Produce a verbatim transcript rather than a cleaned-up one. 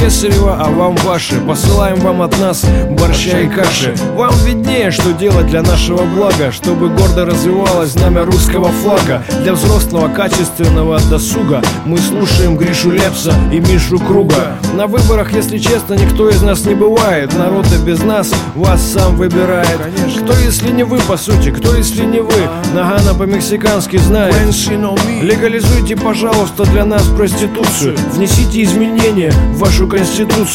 кесарево, а вам ваше. Посылаем вам от нас борща и каши. Вам виднее, что делать для нашего блага, чтобы гордо развивалось знамя русского флага. Для взрослого качественного досуга мы слушаем Гришу Лепса и Мишу Круга. На выборах, если честно, никто из нас не бывает. Народ и без нас вас сам выбирает. Кто, если не вы, по сути, кто, если не вы? Нагано по-мексикански знает. Легализуйте, пожалуйста, для нас проституцию. Внесите изменения в вашу конституцию.